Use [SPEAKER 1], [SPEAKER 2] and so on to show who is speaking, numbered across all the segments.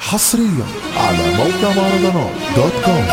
[SPEAKER 1] حصريا على موقع مهرجانات دوت كوم.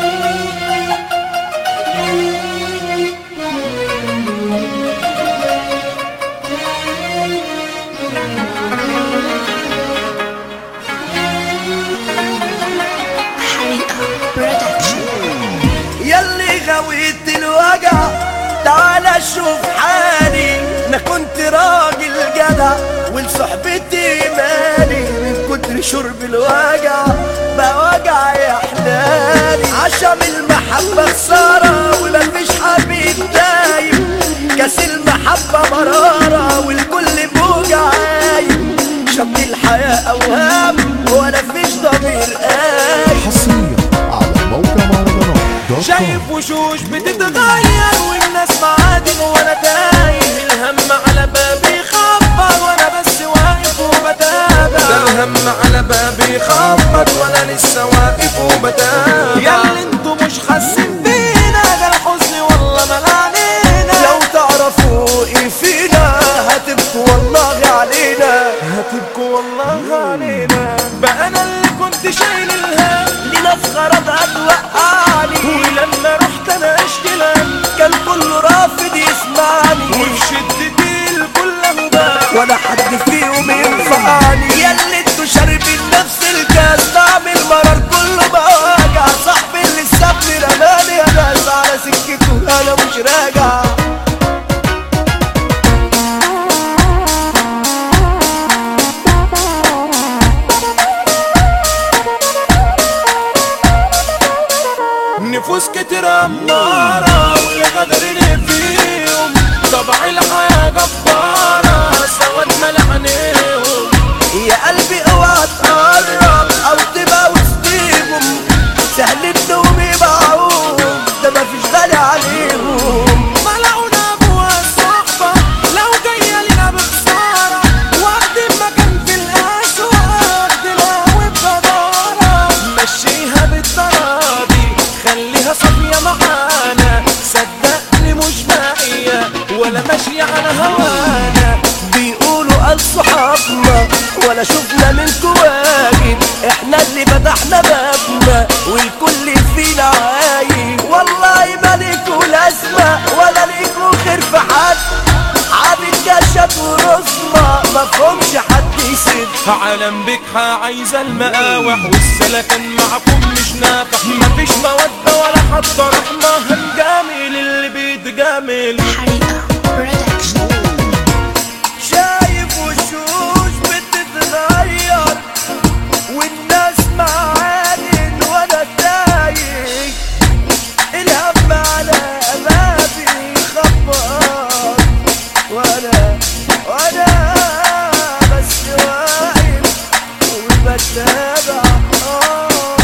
[SPEAKER 2] ياللي غويت الوجع تعالى شوف حالي، انا كنت راجل جدع ولصحبتي مالي، من كتر شرب الوجع بقى وجع يحلالي. عشم المحبة خسارة ومفيش حبيب دايم، كاس المحبة مرارة والكل بوجع عايم، شط الحياة أوهام وانا فيش ضمير قايم.
[SPEAKER 1] حصريا على موقع مهرجانات دوت كوم.
[SPEAKER 2] شايف وشوش بتتغير والناس معادن وانا تايه، الهم على بابي خبط وانا بس واقف وبتابع، ده الهم على بابي خبط وانا لسه واقف وبتابع. ياللي انتوا مش حاسين بينا ده الحزن والله ملعنينا، لو تعرفوا ايه فينا هتبكوا والله علينا، هتبكوا والله علينا. بقى انا اللي كنت شايل الهم لناس غرضها توقعني، ولما رحت انا اشتغل كان كله رافض يسمعني، وفي شدتي الكل هباء ولا حد فيهم ينفعني. ياللي انتوا شاربين نفس الكاس طعم المرار كله بوجع، صاحبي اللي سابني رماني يا ناس على سكته انا مش راجع. نفوس كتير أمارة والغدر اللي فيهم، طبع الحياة جبارة سواد ملعنيهم. يا قلبي اوعى تقرب او تبقى وسطيهم، سهل انهم يبيعوهم ده مفيش غالي عليهم. ملعونا ابوها الصحبة لو جاية لنا بخسارة، واخدين مكان في الاسواق دلوقتي بجدارة، مشيها بالتراضي خليها صافية معانا، صدقني مش باقية ولا ماشية على هوانا. بيقولوا قال صحابنا ولا شفنا منكوا واجد، احنا اللي فتحنا بابنا والكل فينا عايم، والله ما ليكوا لازمة ولا ليكوا خير في حد، عابد كشف ورسمة مفهومش حد يسد. عالم بكحة عايزة المقاوح والسلكن معكم مش نافع، مفيش مودة ولا حتى رحمة، هنجامل اللي بيتجامل. شايف وشوش بتتغير والناس معادن وانا تايه، الهم على بابي خبط وانا بس واقف وبتابع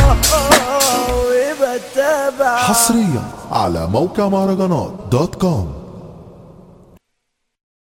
[SPEAKER 2] وبتابع.
[SPEAKER 1] حصريا على موقع مهرجانات دوت كوم.